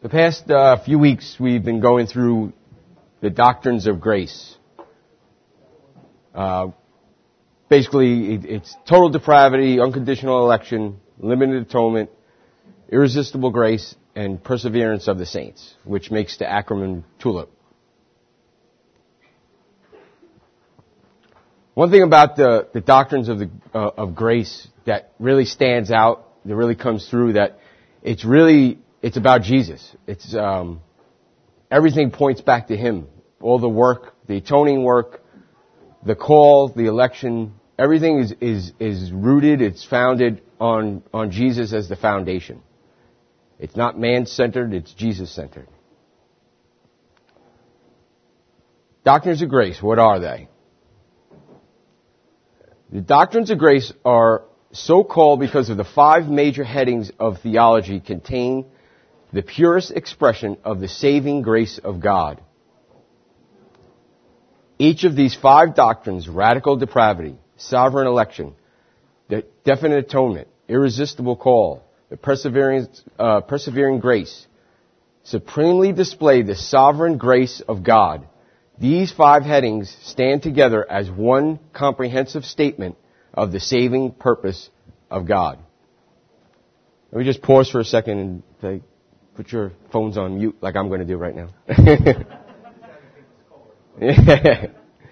The past few weeks, we've been going through the doctrines of grace. Basically, it's total depravity, unconditional election, limited atonement, irresistible grace, and perseverance of the saints, which makes the acronym TULIP. One thing about the doctrines of grace that really stands out, that really comes through, that it's about Jesus. It's everything points back to Him. All the work, the atoning work, the call, the election, everything is rooted, it's founded on Jesus as the foundation. It's not man-centered, it's Jesus-centered. Doctrines of grace, what are they? The doctrines of grace are so called because of the 5 major headings of theology contain the purest expression of the saving grace of God. Each of these 5 doctrines, radical depravity, sovereign election, the definite atonement, irresistible call, the persevering grace, supremely display the sovereign grace of God. These 5 headings stand together as one comprehensive statement of the saving purpose of God. Let me just pause for a second and say, put your phones on mute like I'm going to do right now. Because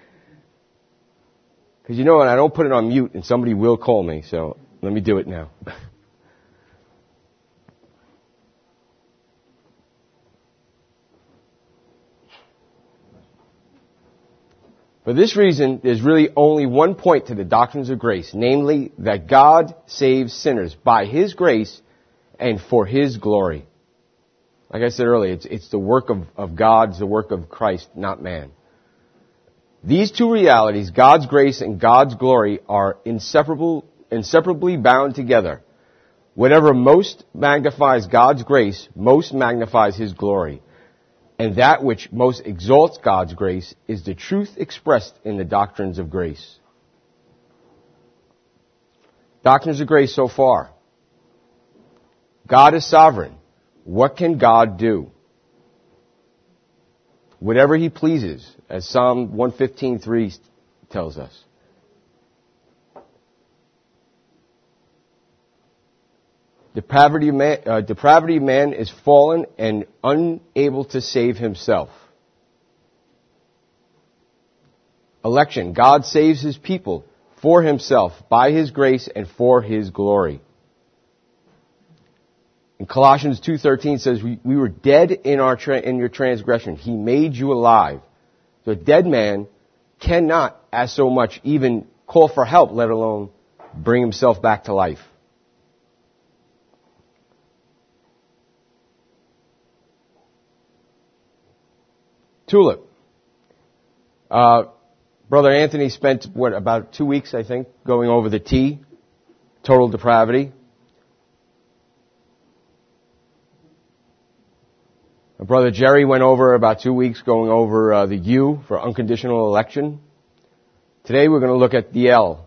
you know what, I don't put it on mute and somebody will call me, so let me do it now. For this reason, there's really only one point to the doctrines of grace, namely that God saves sinners by His grace and for His glory. Like I said earlier, it's the work of God, it's the work of Christ, not man. These 2 realities, God's grace and God's glory, are inseparably bound together. Whatever most magnifies God's grace, most magnifies His glory. And that which most exalts God's grace is the truth expressed in the doctrines of grace. Doctrines of grace so far. God is sovereign. What can God do? Whatever He pleases, as Psalm 115:3 tells us. Depravity of man is fallen and unable to save himself. Election. God saves His people for Himself, by His grace and for His glory. In Colossians 2:13 says, we were dead in your transgression. He made you alive. So a dead man cannot, as so much, even call for help, let alone bring himself back to life. TULIP. Brother Anthony spent, about 2 weeks, I think, going over the T, total depravity. Brother Jerry went over about 2 weeks going over the U for unconditional election. Today we're going to look at the L.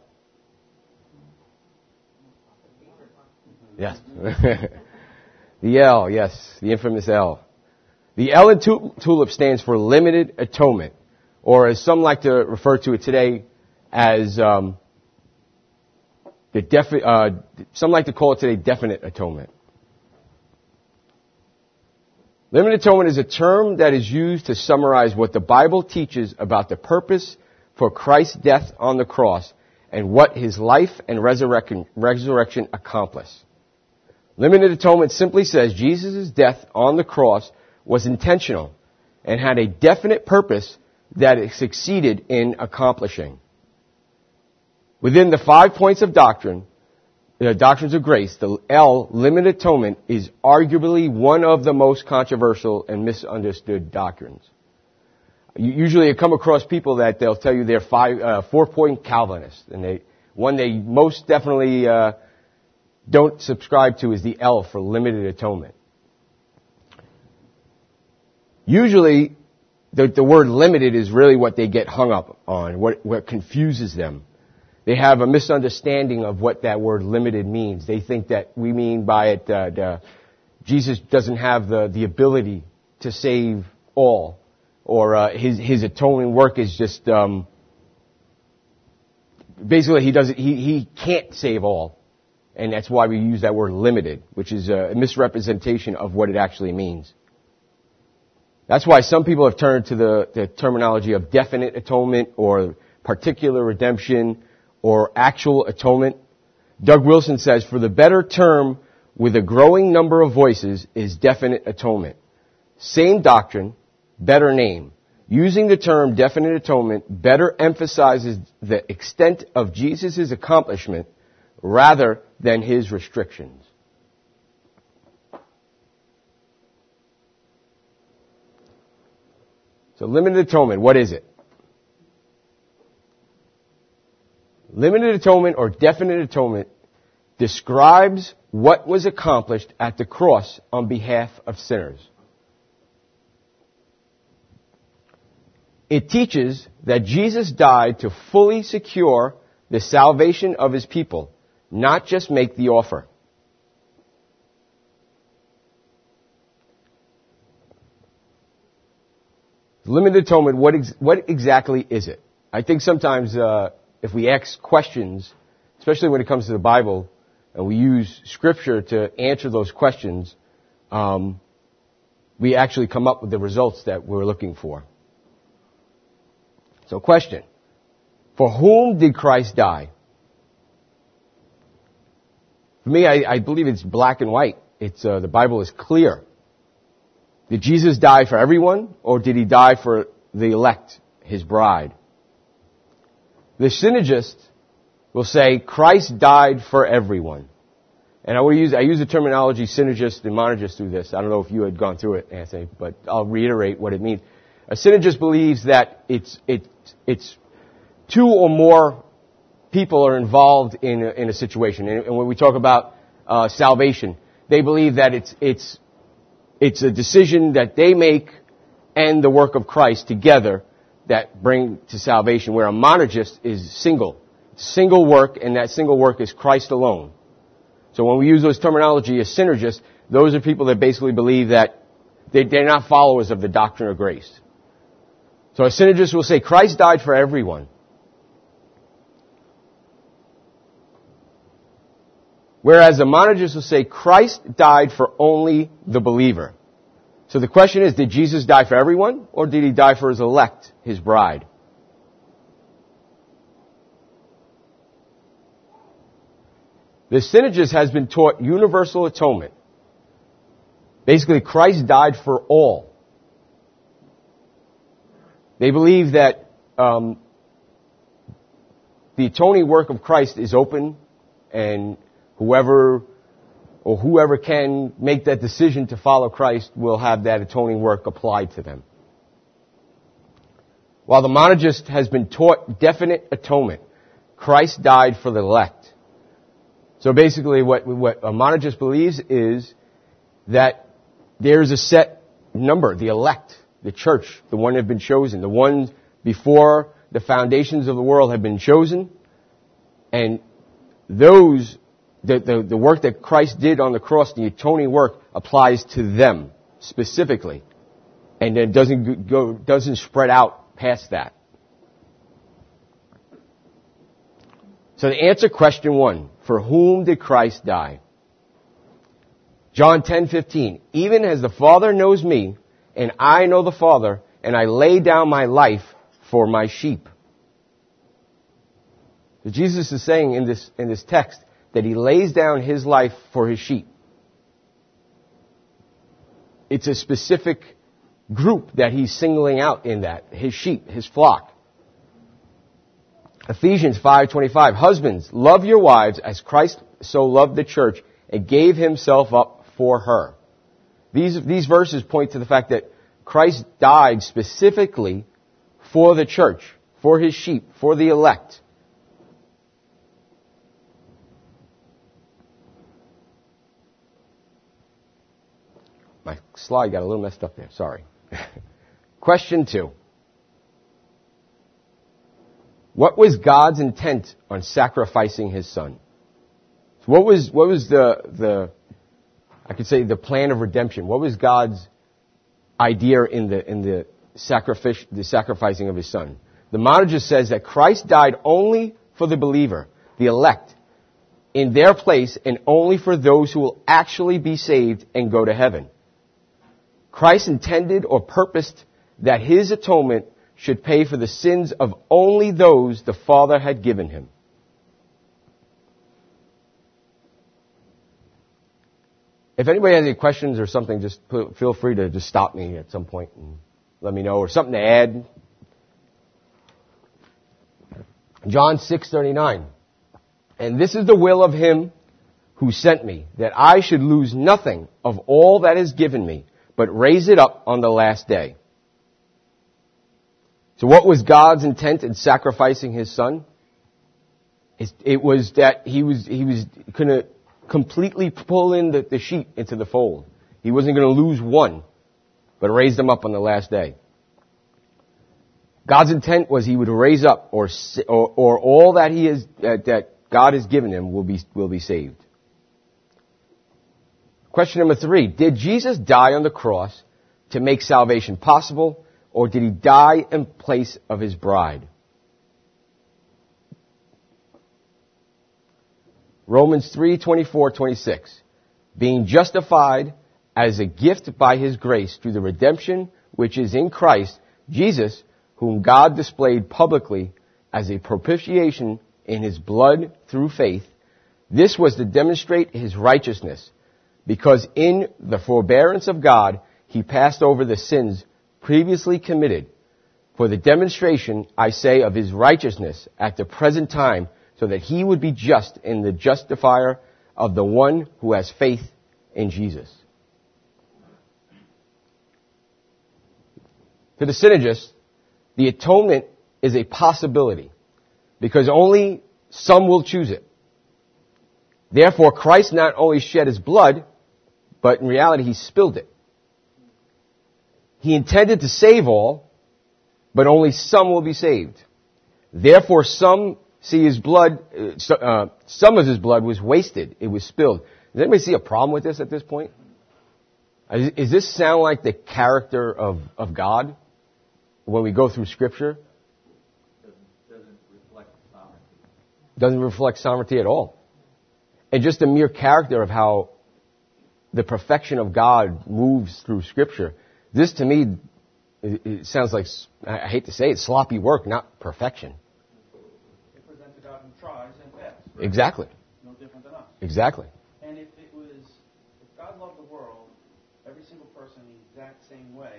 Yes. The L, yes, the infamous L. The L in TULIP stands for limited atonement, or as some like to refer to it today as some like to call it today definite atonement. Limited atonement is a term that is used to summarize what the Bible teaches about the purpose for Christ's death on the cross and what His life and resurrection accomplish. Limited atonement simply says Jesus' death on the cross was intentional and had a definite purpose that it succeeded in accomplishing. Within the 5 points of doctrine, the doctrines of grace, the L, limited atonement, is arguably one of the most controversial and misunderstood doctrines. Usually you come across people that they'll tell you they're 4-point Calvinists, and they most definitely don't subscribe to is the L for limited atonement. Usually, the word limited is really what they get hung up on, what confuses them. They have a misunderstanding of what that word limited means. They think that we mean by it Jesus doesn't have the ability to save all, or his atoning work is just basically he can't save all, and that's why we use that word limited, which is a misrepresentation of what it actually means. That's why some people have turned to the terminology of definite atonement or particular redemption or actual atonement. Doug Wilson says, for the better term with a growing number of voices is definite atonement. Same doctrine, better name. Using the term definite atonement better emphasizes the extent of Jesus' accomplishment rather than his restrictions. So limited atonement, what is it? Limited atonement or definite atonement describes what was accomplished at the cross on behalf of sinners. It teaches that Jesus died to fully secure the salvation of his people, not just make the offer. Limited atonement, what exactly is it? I think sometimes if we ask questions, especially when it comes to the Bible, and we use Scripture to answer those questions, we actually come up with the results that we're looking for. So question, for whom did Christ die? For me, I believe it's black and white. The Bible is clear. Did Jesus die for everyone, or did he die for the elect, his bride? The synergist will say Christ died for everyone. And I use the terminology synergist and monergist through this. I don't know if you had gone through it, Anthony, but I'll reiterate what it means. A synergist believes that it's two or more people are involved in a situation. And when we talk about salvation, they believe that it's a decision that they make and the work of Christ together that bring to salvation, where a monergist is single work, and that single work is Christ alone. So when we use those terminology as synergists, those are people that basically believe that they're not followers of the doctrine of grace. So a synergist will say Christ died for everyone. Whereas a monergist will say Christ died for only the believer. So the question is, did Jesus die for everyone, or did he die for his elect, his bride? The synergist has been taught universal atonement. Basically, Christ died for all. They believe that the atoning work of Christ is open, and whoever can make that decision to follow Christ will have that atoning work applied to them. While the monergist has been taught definite atonement, Christ died for the elect. So basically what a monergist believes is that there's a set number, the elect, the church, the one that have been chosen, the ones before the foundations of the world have been chosen, and those the work that Christ did on the cross, the atoning work, applies to them specifically, and it doesn't spread out past that. So to answer question 1, for whom did Christ die? John 10:15. Even as the Father knows me, and I know the Father, and I lay down my life for my sheep. So Jesus is saying in this text that he lays down his life for his sheep. It's a specific group that he's singling out in that, his sheep, his flock. Ephesians 5:25. Husbands, love your wives as Christ so loved the church and gave himself up for her. These verses point to the fact that Christ died specifically for the church, for his sheep, for the elect. My slide got a little messed up there. Sorry. Question 2. What was God's intent on sacrificing his son? So what was the I could say the plan of redemption. What was God's idea in the sacrificing of his son? The monologist says that Christ died only for the believer, the elect, in their place, and only for those who will actually be saved and go to heaven. Christ intended or purposed that his atonement should pay for the sins of only those the Father had given him. If anybody has any questions or something, just feel free to just stop me at some point and let me know, or something to add. John 6:39. And this is the will of him who sent me, that I should lose nothing of all that is given me, but raise it up on the last day. So what was God's intent in sacrificing his son? It was that he was going to completely pull in the sheep into the fold. He wasn't going to lose one, but raise them up on the last day. God's intent was he would raise up, or all that he is that God has given him will be saved. Question number 3: did Jesus die on the cross to make salvation possible, or did he die in place of his bride? Romans 3:24-26. Being justified as a gift by his grace through the redemption which is in Christ Jesus, whom God displayed publicly as a propitiation in his blood through faith. This was to demonstrate his righteousness, because in the forbearance of God he passed over the sins previously committed, for the demonstration, I say, of his righteousness at the present time, so that he would be just in the justifier of the one who has faith in Jesus. To the synergist, the atonement is a possibility, because only some will choose it. Therefore, Christ not only shed his blood, but in reality he spilled it. He intended to save all, but only some will be saved. Therefore, some see his blood, some of his blood was wasted. It was spilled. Does anybody see a problem with this at this point? Does this sound like the character of God when we go through Scripture? Doesn't reflect sovereignty. Doesn't reflect sovereignty at all. And just the mere character of how the perfection of God moves through Scripture. This, to me, it sounds like, I hate to say it, sloppy work, not perfection. It presents a God who tries and fails. Right? Exactly. No different than us. Exactly. And if God loved the world, every single person the exact same way,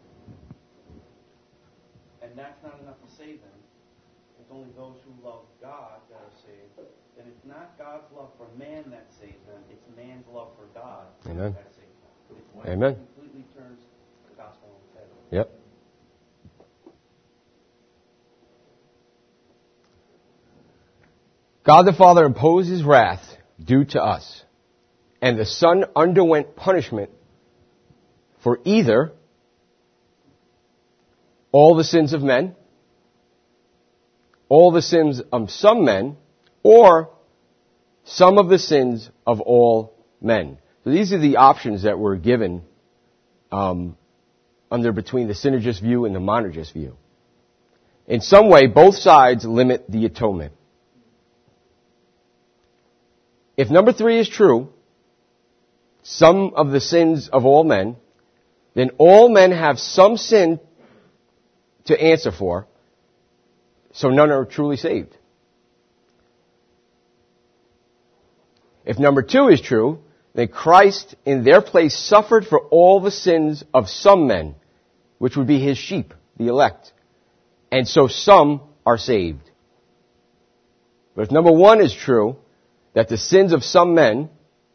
and that's not enough to save them, it's only those who love God that are saved, then it's not God's love for man that saves them, it's man's love for God Amen. that saves them. It's Amen. It completely turns the gospel on its head. Yep. God the Father imposed his wrath due to us, and the Son underwent punishment for either all the sins of men, all the sins of some men, or some of the sins of all men. So these are the options that were given between the synergist view and the monergist view. In some way, both sides limit the atonement. If number 3 is true, some of the sins of all men, then all men have some sin to answer for, so none are truly saved. If number 2 is true, then Christ in their place suffered for all the sins of some men, which would be his sheep, the elect. And so some are saved. But if number 1 is true, that the sins of some men,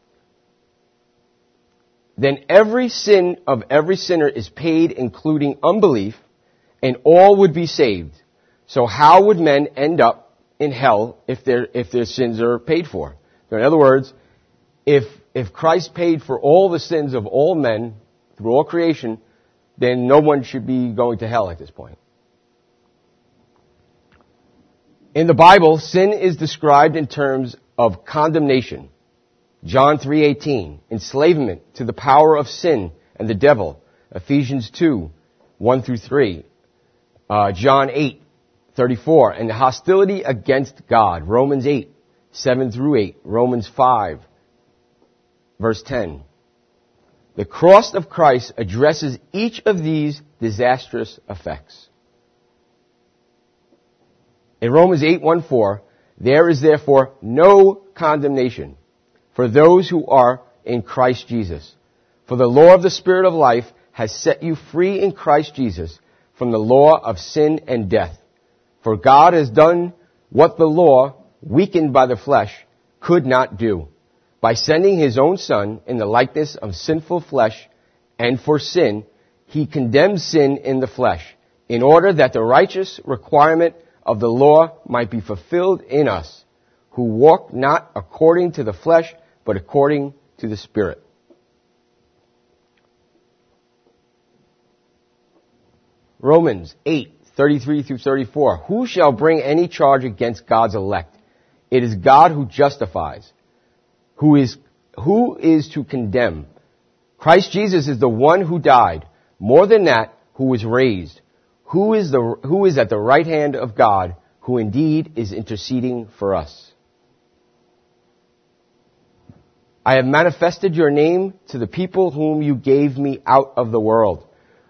then every sin of every sinner is paid, including unbelief, and all would be saved. So how would men end up in hell if their sins are paid for? So in other words, if Christ paid for all the sins of all men through all creation, then no one should be going to hell at this point. In the Bible, sin is described in terms of condemnation. John 3:18, enslavement to the power of sin and the devil. Ephesians 2, 1 through 3. John 8:34, and the hostility against God. Romans 8, 7 through 8. Romans 5, verse 10. The cross of Christ addresses each of these disastrous effects. In Romans 8:1-4, there is therefore no condemnation for those who are in Christ Jesus. For the law of the Spirit of life has set you free in Christ Jesus from the law of sin and death. For God has done what the law, weakened by the flesh, could not do, by sending his own Son in the likeness of sinful flesh, and for sin, he condemned sin in the flesh, in order that the righteous requirement of the law might be fulfilled in us, who walk not according to the flesh, but according to the Spirit. Romans 8:33-34. Who shall bring any charge against God's elect? It is God who justifies. Who is to condemn? Christ Jesus is the one who died. More than that, who was raised. Who is at the right hand of God, who indeed is interceding for us. I have manifested your name to the people whom you gave me out of the world.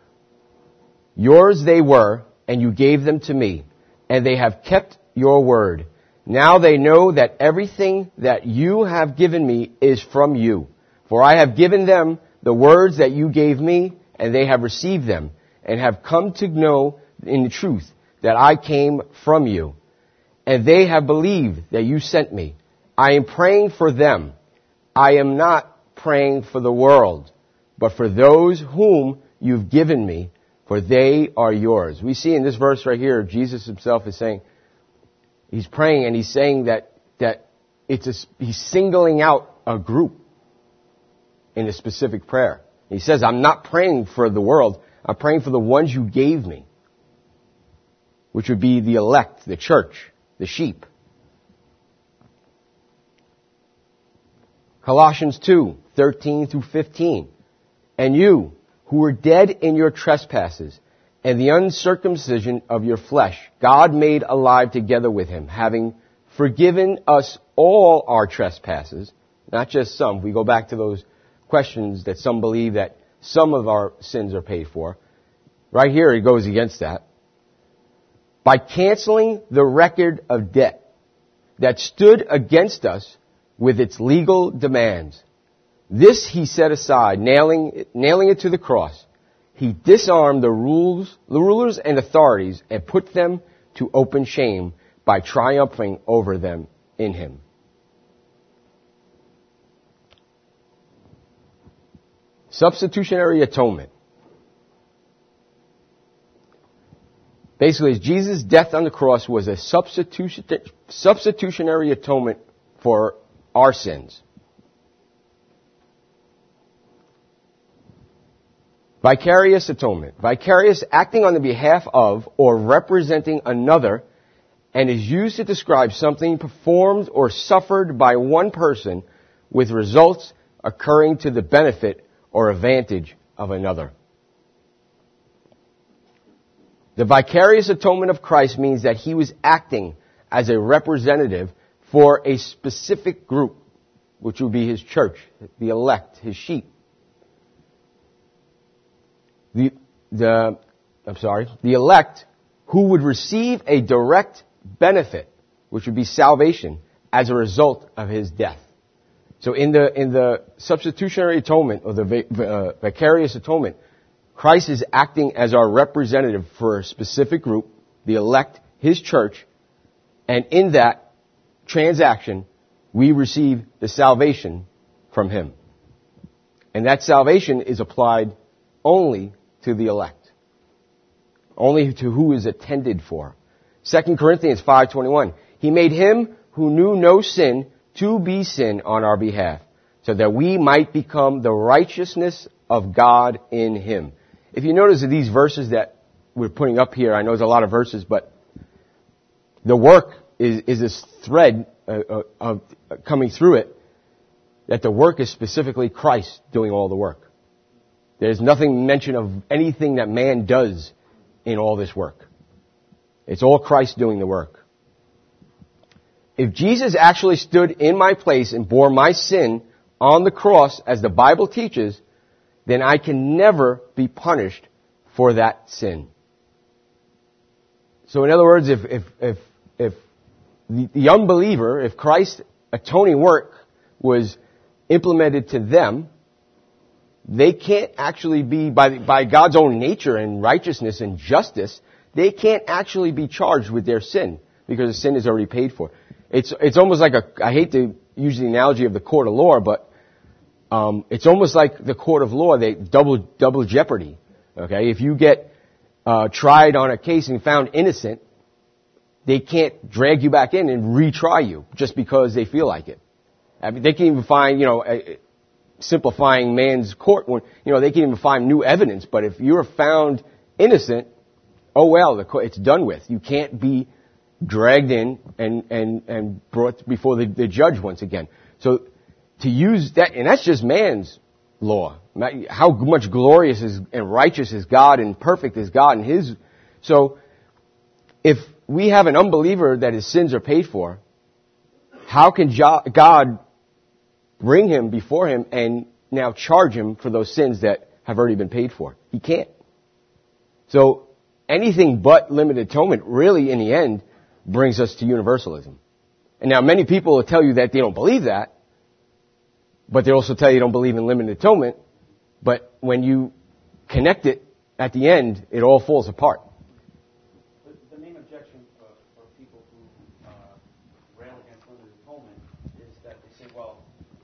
Yours they were, and you gave them to me, and they have kept your word. Now they know that everything that you have given me is from you. For I have given them the words that you gave me, and they have received them, and have come to know in the truth that I came from you. And they have believed that you sent me. I am praying for them. I am not praying for the world, but for those whom you've given me, for they are yours. We see in this verse right here, Jesus himself is saying, he's praying and he's saying that he's singling out a group in a specific prayer. He says, I'm not praying for the world, I'm praying for the ones you gave me, which would be the elect, the church, the sheep. Colossians 2:13-15. And you, who were dead in your trespasses and the uncircumcision of your flesh, God made alive together with him, having forgiven us all our trespasses, not just some. We go back to those questions that some believe that some of our sins are paid for. Right here, he goes against that. By canceling the record of debt that stood against us with its legal demands. This he set aside, nailing it to the cross. He disarmed the rulers and authorities and put them to open shame by triumphing over them in him. Substitutionary atonement. Basically, Jesus' death on the cross was a substitutionary atonement for our sins. Vicarious atonement. Vicarious, acting on the behalf of or representing another, and is used to describe something performed or suffered by one person with results occurring to the benefit or advantage of another. The vicarious atonement of Christ means that he was acting as a representative for a specific group, which would be his church, the elect, his sheep. The elect who would receive a direct benefit, which would be salvation, as a result of his death. So in the substitutionary atonement, or the vicarious atonement, Christ is acting as our representative for a specific group, the elect, his church, and in that transaction, we receive the salvation from him. And that salvation is applied only to the elect. Only to who is attended for. 2 Corinthians 5:21. He made him who knew no sin to be sin on our behalf, so that we might become the righteousness of God in him. If you notice these verses that we're putting up here, I know there's a lot of verses, but the work is this thread of coming through it. that the work is specifically Christ doing all the work. There's nothing mentioned of anything that man does in all this work. It's all Christ doing the work. If Jesus actually stood in my place and bore my sin on the cross, as the Bible teaches, then I can never be punished for that sin. So in other words, if the unbeliever, if Christ's atoning work was implemented to them, they can't actually be, by God's own nature and righteousness and justice, they can't actually be charged with their sin because the sin is already paid for. It's almost like I hate to use the analogy of the court of law, but it's almost like the court of law, they double jeopardy. Okay, if you get tried on a case and found innocent, they can't drag you back in and retry you just because they feel like it. I mean, they can even find, simplifying man's court, they can even find new evidence. But if you're found innocent, oh well, it's done with. You can't be dragged in and brought before the judge once again. So to use that, and that's just man's law. How much glorious and righteous is God and perfect is God and His. So if we have an unbeliever that his sins are paid for, how can God bring him before Him and now charge him for those sins that have already been paid for? He can't. So anything but limited atonement really in the end brings us to universalism. And now many people will tell you that they don't believe that, but they also tell you they don't believe in limited atonement. But when you connect it at the end, it all falls apart. The main objection for people who rail against limited atonement is that they say, well,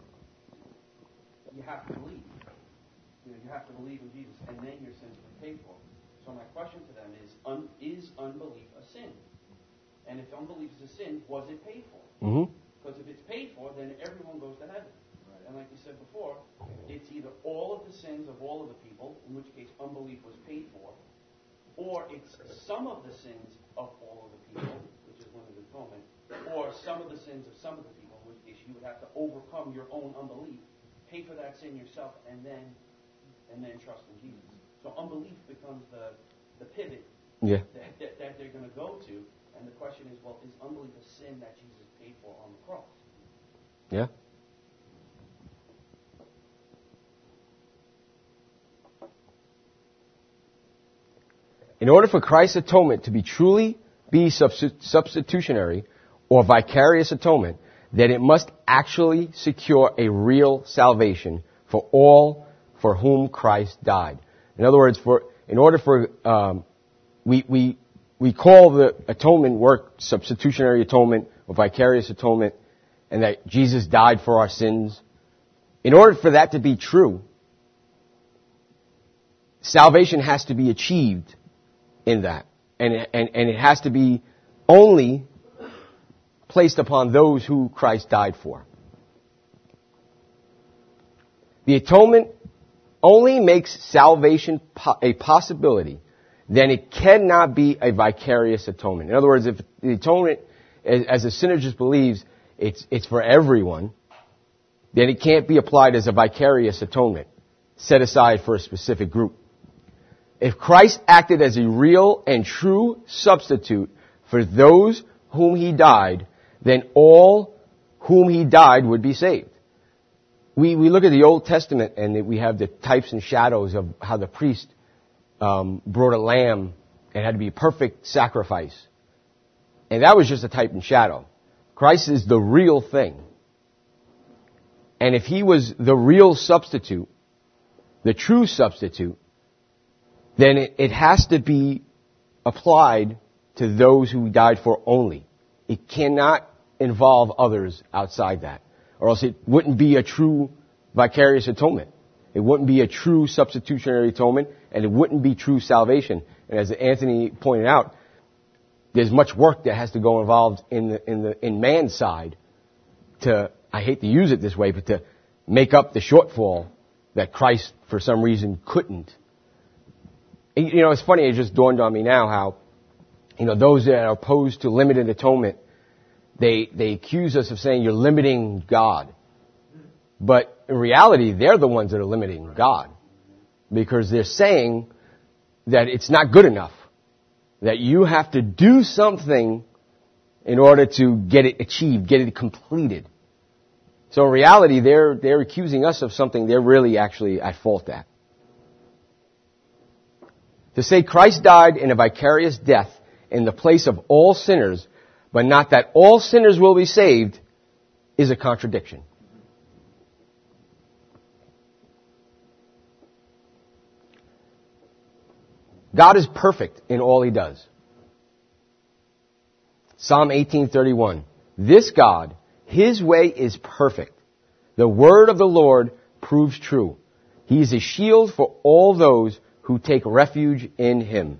you have to believe. You have to believe in Jesus, and then your sins will be paid for. So my question to them is unbelief a sin? And if unbelief is a sin, was it paid for? Mm-hmm. Because if it's paid for, then everyone goes to heaven. Right? And like you said before, it's either all of the sins of all of the people, in which case unbelief was paid for, or it's some of the sins of all of the people, which is limited atonement, or some of the sins of some of the people, in which case you would have to overcome your own unbelief, pay for that sin yourself, and then trust in Jesus. So unbelief becomes the pivot that they're going to go to. And the question is, well, is unbelief a sin that Jesus paid for on the cross? Yeah. In order for Christ's atonement to truly be substitutionary or vicarious atonement, then it must actually secure a real salvation for all for whom Christ died. In other words, we call the atonement work substitutionary atonement or vicarious atonement, and that Jesus died for our sins. In order for that to be true, salvation has to be achieved in that. And it has to be only placed upon those who Christ died for. The atonement only makes salvation a possibility, then it cannot be a vicarious atonement. In other words, if the atonement, as the synergist believes, it's for everyone, then it can't be applied as a vicarious atonement, set aside for a specific group. If Christ acted as a real and true substitute for those whom He died, then all whom He died would be saved. We look at the Old Testament and we have the types and shadows of how the priest brought a lamb and had to be a perfect sacrifice. And that was just a type and shadow. Christ is the real thing. And if He was the real substitute, the true substitute, then it has to be applied to those who died for only. It cannot involve others outside that, or else it wouldn't be a true vicarious atonement. It wouldn't be a true substitutionary atonement, and it wouldn't be true salvation. And as Anthony pointed out, there's much work that has to go involved in man's side to, I hate to use it this way, but to make up the shortfall that Christ, for some reason, couldn't. You know, it's funny, it just dawned on me now how, those that are opposed to limited atonement, they accuse us of saying you're limiting God. But in reality, they're the ones that are limiting God. Because they're saying that it's not good enough. That you have to do something in order to get it achieved, get it completed. So in reality, they're accusing us of something they're really actually at fault at. To say Christ died in a vicarious death in the place of all sinners, but not that all sinners will be saved, is a contradiction. God is perfect in all He does. Psalm 18:31. This God, His way is perfect. The word of the Lord proves true. He is a shield for all those who take refuge in Him.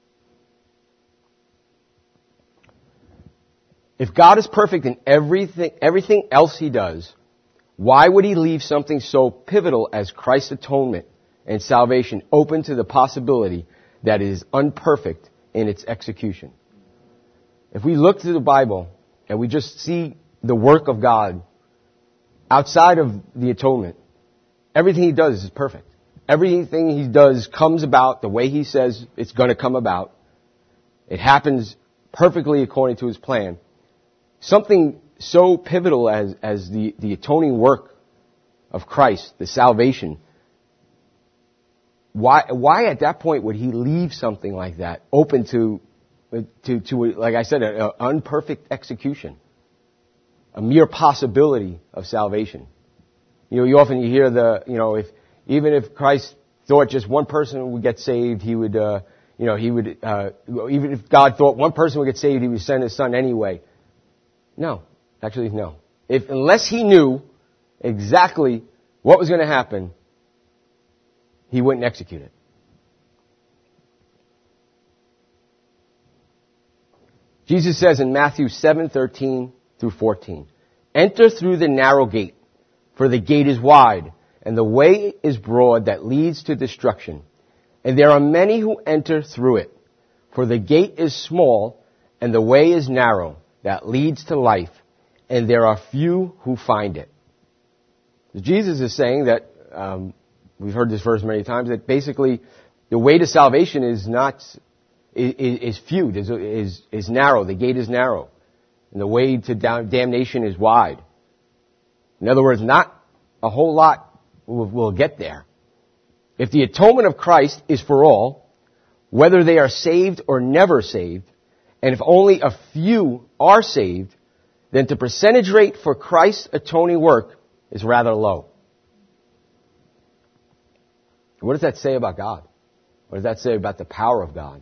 If God is perfect in everything else He does, why would He leave something so pivotal as Christ's atonement and salvation open to the possibility that it is imperfect in its execution? If we look through the Bible and we just see the work of God outside of the atonement, everything He does is perfect. Everything He does comes about the way He says it's going to come about. It happens perfectly according to His plan. Something so pivotal as the atoning work of Christ, the salvation, why at that point would He leave something like that open to like I said, an imperfect execution, a mere possibility of salvation? You hear even if Christ thought just one person would get saved, He would, even if God thought one person would get saved, He would send His Son anyway. No. Actually, no. Unless He knew exactly what was going to happen, He wouldn't execute it. Jesus says in Matthew 7:13 through 14, enter through the narrow gate, for the gate is wide, and the way is broad that leads to destruction. And there are many who enter through it. For the gate is small, and the way is narrow that leads to life, and there are few who find it. Jesus is saying that, we've heard this verse many times, that basically the way to salvation is few, is narrow. The gate is narrow. And the way to damnation is wide. In other words, not a whole lot will get there. If the atonement of Christ is for all, whether they are saved or never saved, and if only a few are saved, then the percentage rate for Christ's atoning work is rather low. What does that say about God? What does that say about the power of God?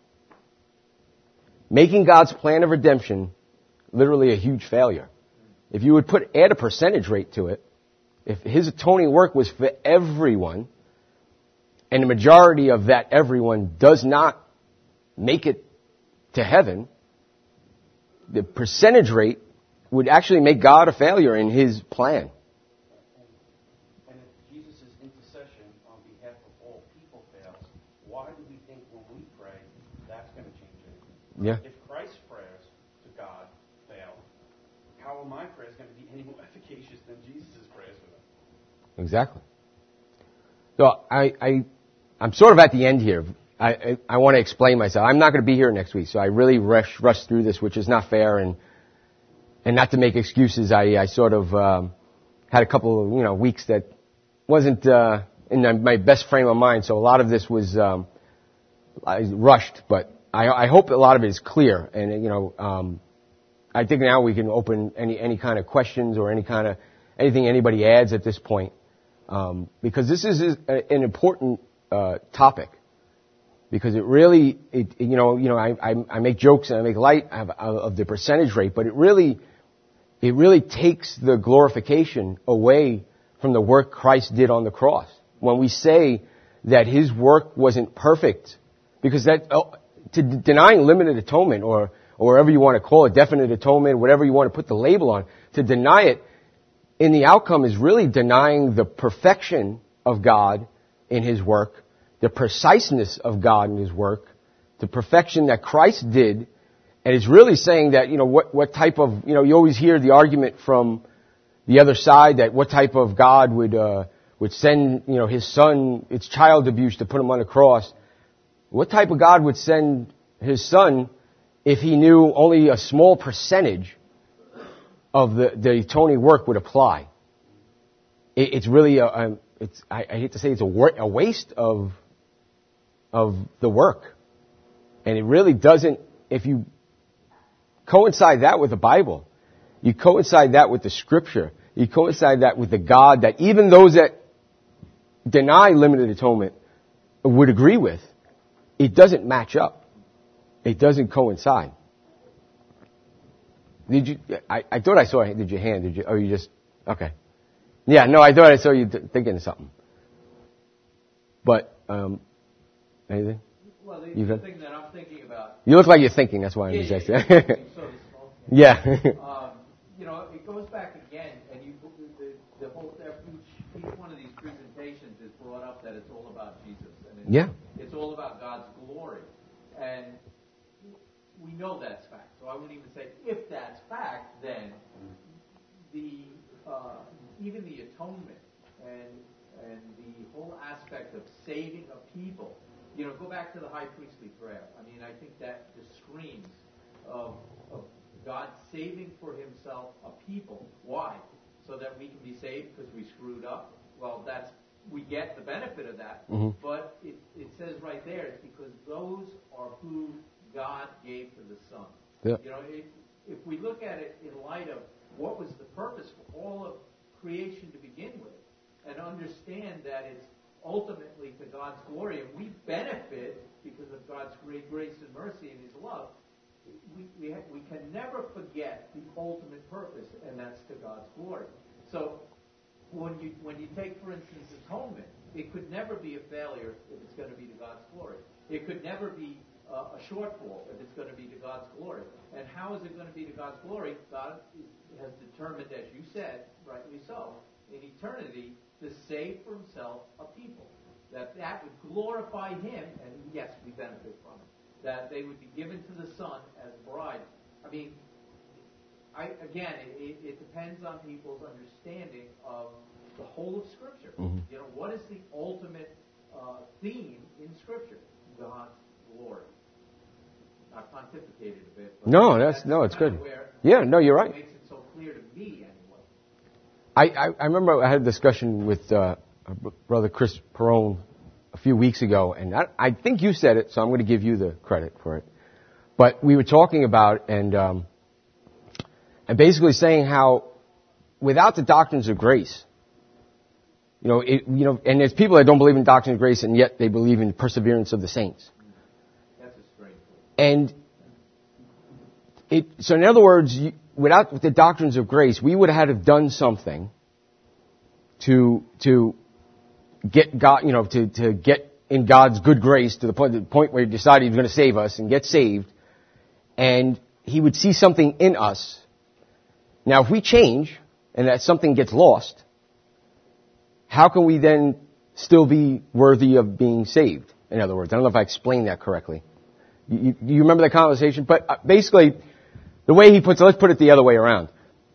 Making God's plan of redemption literally a huge failure. If you would add a percentage rate to it, if His atoning work was for everyone, and the majority of that everyone does not make it to heaven, the percentage rate would actually make God a failure in His plan. And if Jesus' intercession on behalf of all people fails, why do we think when we pray that's going to change it? Yeah. If Christ's prayers to God fail, how are my prayers going to be any more efficacious than Jesus' prayers for them? Exactly. So I'm sort of at the end here. I want to explain myself. I'm not going to be here next week, so I really rushed through this, which is not fair, and not to make excuses. I sort of had a couple of weeks that wasn't in my best frame of mind, so a lot of this was I rushed, but I hope a lot of it is clear, and I think now we can open any kind of questions or anything anybody adds at this point, because this is an important topic. Because it really, I make jokes and I make light of the percentage rate, but it really takes the glorification away from the work Christ did on the cross. When we say that His work wasn't perfect, because denying limited atonement or whatever you want to call it, definite atonement, whatever you want to put the label on, to deny it in the outcome is really denying the perfection of God in His work, the preciseness of God in His work, the perfection that Christ did, and it's really saying that, what type of, you always hear the argument from the other side, that what type of God would send, his son, it's child abuse to put him on the cross. What type of God would send his son if he knew only a small percentage of the atoning work would apply? It's really I hate to say it's a waste of the work. And it really doesn't, if you coincide that with the Bible, you coincide that with the Scripture, you coincide that with the God that even those that deny limited atonement would agree with, it doesn't match up. It doesn't coincide. Did you? I thought I saw. Did your hand? Did you? Oh, you just okay. Yeah, no, I thought I saw you thinking of something. But anything? Well, the thing that I'm thinking about. You look like you're thinking. That's why I'm just asking. Yeah. It goes back again, and the whole each one of these presentations is brought up that it's all about Jesus, and it's all about God's glory, and we know that's fact. So I wouldn't even say if that's fact, then even the atonement and the whole aspect of saving a people. Go back to the high priestly prayer. I mean, I think that just screams of God saving for himself a people. Why? So that we can be saved because we screwed up. Well, we get the benefit of that. Mm-hmm. But it says right there, it's because those are who God gave to the Son. Yeah. If we look at it in light of what was the purpose for all of creation to begin with, and understand that it's ultimately to God's glory, and we benefit because of God's great grace and mercy and his love, we can never forget the ultimate purpose, and that's to God's glory. So when you take, for instance, atonement, it could never be a failure if it's going to be to God's glory. It could never be a shortfall if it's going to be to God's glory. And how is it going to be to God's glory? God has determined, as you said, rightly so, in eternity, to save for himself a people. That would glorify him, and yes, we benefit from it. That they would be given to the Son as bride. I mean, it depends on people's understanding of the whole of Scripture. Mm-hmm. What is the ultimate theme in Scripture? God's glory. I pontificated a bit. But it's good. Yeah, no, you're right. It makes it so clear to me, anyway. I remember I had a discussion with Brother Chris Perone a few weeks ago, and I think you said it, so I'm going to give you the credit for it. But we were talking about and basically saying how without the doctrines of grace, and there's people that don't believe in doctrines of grace, and yet they believe in perseverance of the saints. That's a strange And so in other words, without the doctrines of grace, we would have had to have done something to get God, to get in God's good grace to the point where he decided he was going to save us and get saved, and he would see something in us. Now, if we change and that something gets lost, how can we then still be worthy of being saved? In other words, I don't know if I explained that correctly. You remember that conversation? But basically, the way he puts it, let's put it the other way around.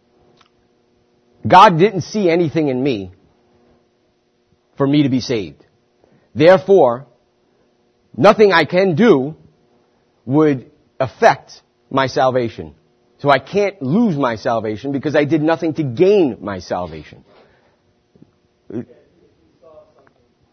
God didn't see anything in me for me to be saved. Therefore, nothing I can do would affect my salvation. So I can't lose my salvation because I did nothing to gain my salvation. If you saw something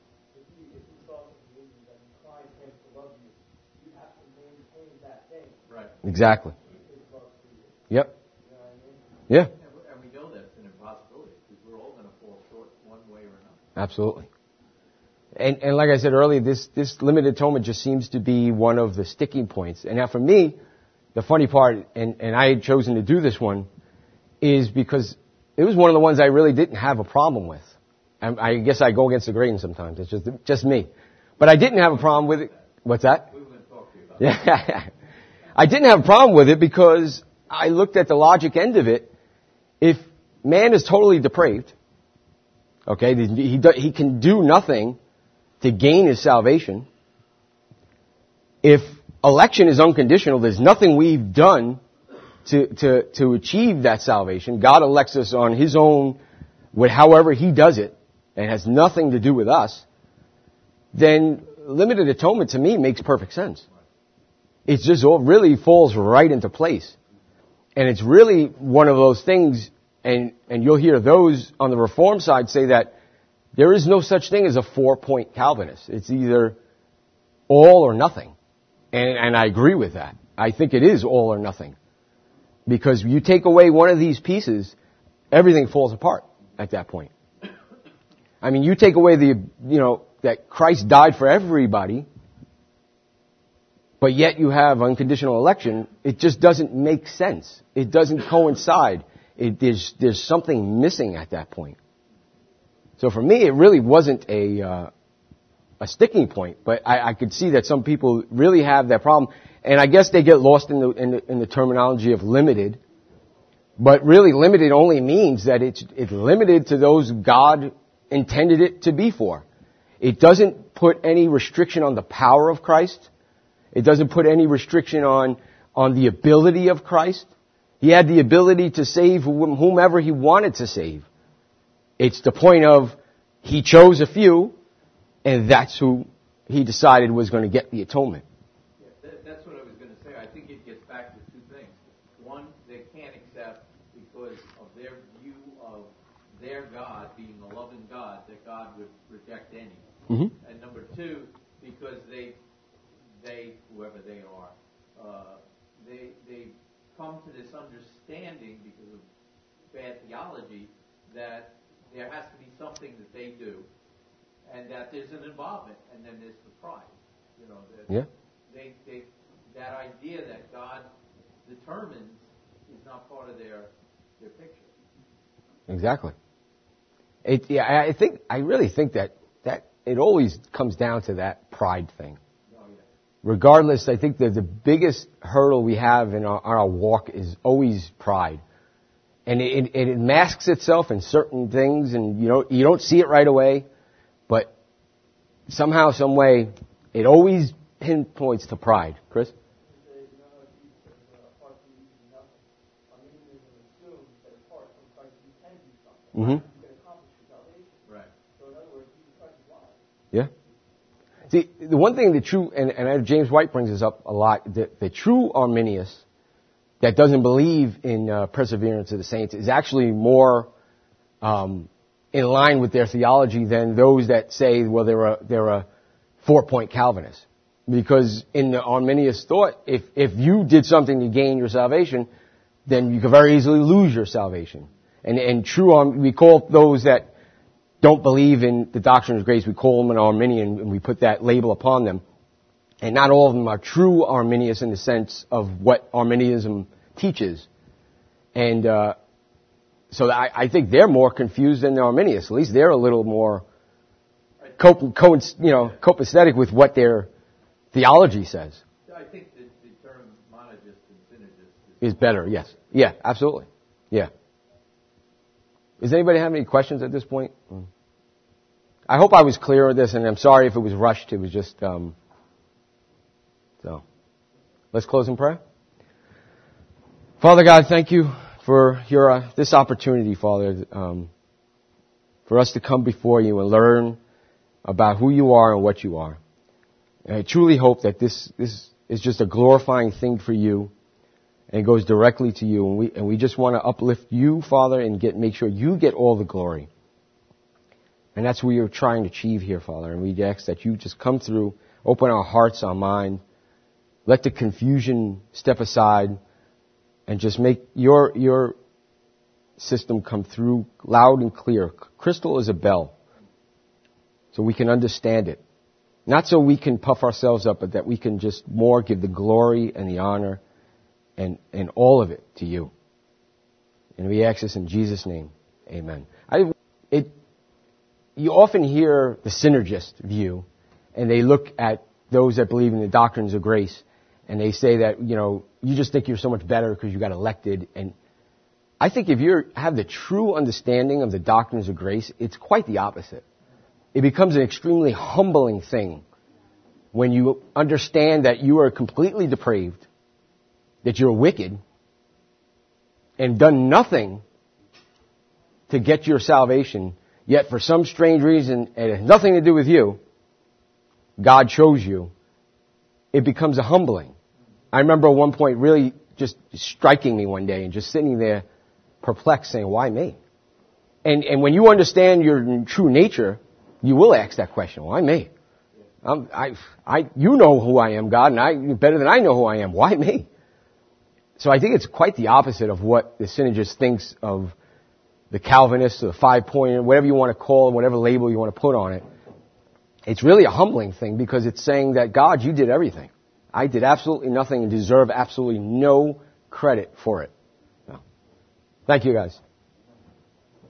that inclined him to love you, you have to maintain that thing. Right. Exactly. Yep. You know what I mean? Yeah. And we know that's an impossibility because we're all going to fall short one way or another. Absolutely. And like I said earlier, this limited atonement just seems to be one of the sticking points. And now for me, the funny part, and I had chosen to do this one, is because it was one of the ones I really didn't have a problem with. I guess I go against the grain sometimes. It's just me. But I didn't have a problem with it. What's that? We were going to talk to you about that. Yeah. I didn't have a problem with it because I looked at the logic end of it. If man is totally depraved, okay, he can do nothing to gain his salvation. If election is unconditional, there's nothing we've done to achieve that salvation. God elects us on His own, with however He does it, and has nothing to do with us, then limited atonement to me makes perfect sense. It just all really falls right into place. And it's really one of those things, and you'll hear those on the Reform side say that there is no such thing as a 4-point Calvinist. It's either all or nothing. And I agree with that. I think it is all or nothing. Because you take away one of these pieces, everything falls apart at that point. I mean, you take away that Christ died for everybody, but yet you have unconditional election, it just doesn't make sense. It doesn't coincide. There's something missing at that point. So for me, it really wasn't a sticking point, but I could see that some people really have that problem, and I guess they get lost in the terminology of limited. But really, limited only means that it's limited to those God intended it to be for. It doesn't put any restriction on the power of Christ. It doesn't put any restriction on the ability of Christ. He had the ability to save whomever He wanted to save. It's the point of He chose a few, and that's who He decided was going to get the atonement. Yeah, that's what I was going to say. I think it gets back to two things. One, they can't accept because of their view of their God being a loving God, that God would reject any. Mm-hmm. And number two, because they whoever they are, they come to this understanding because of bad theology that there has to be something that they do, and that there's an involvement, and then there's the pride. That idea that God determines is not part of their picture. Exactly. I really think that it always comes down to that pride thing. Regardless, I think that the biggest hurdle we have in our walk is always pride. And it masks itself in certain things, and you don't see it right away, but somehow, some way, it always pinpoints to pride. Chris? Mm-hmm. Right. Yeah. See, the one thing, and James White brings this up a lot, the true Arminius that doesn't believe in perseverance of the saints is actually more in line with their theology than those that say, well, they're a 4-point Calvinist. Because in the Arminius thought, if you did something to gain your salvation, then you could very easily lose your salvation. And we call those that don't believe in the doctrine of grace, we call them an Arminian, and we put that label upon them. And not all of them are true Arminius in the sense of what Arminianism teaches. And so I think they're more confused than the Arminius. At least they're a little more copacetic with what their theology says. I think the term monologist and synergist is better, yes. Yeah, absolutely. Yeah. Does anybody have any questions at this point? I hope I was clear with this, and I'm sorry if it was rushed. It was just, so. Let's close in prayer. Father God, thank you for this opportunity, Father, for us to come before you and learn about who you are and what you are. And I truly hope that this is just a glorifying thing for you, and it goes directly to you. And we just want to uplift you, Father, and make sure you get all the glory. And that's what you're trying to achieve here, Father. And we ask that you just come through, open our hearts, our mind, let the confusion step aside, and just make your system come through loud and clear, crystal as a bell, so we can understand it. Not so we can puff ourselves up, but that we can just more give the glory and the honor and all of it to you. And we ask this in Jesus' name. Amen. You often hear the synergist view, and they look at those that believe in the doctrines of grace, and they say that, you just think you're so much better because you got elected. And I think if you have the true understanding of the doctrines of grace, it's quite the opposite. It becomes an extremely humbling thing when you understand that you are completely depraved, that you're wicked, and done nothing to get your salvation, yet for some strange reason, and it has nothing to do with you, God chose you, it becomes a humbling. I remember at one point really just striking me one day and just sitting there perplexed saying, why me? And when you understand your true nature, you will ask that question, why me? You know who I am, God, and better than I know who I am. Why me? So I think it's quite the opposite of what the synergist thinks of the Calvinists or the 5-pointer, whatever you want to call it, whatever label you want to put on it. It's really a humbling thing because it's saying that, God, you did everything. I did absolutely nothing and deserve absolutely no credit for it. No. Thank you, guys.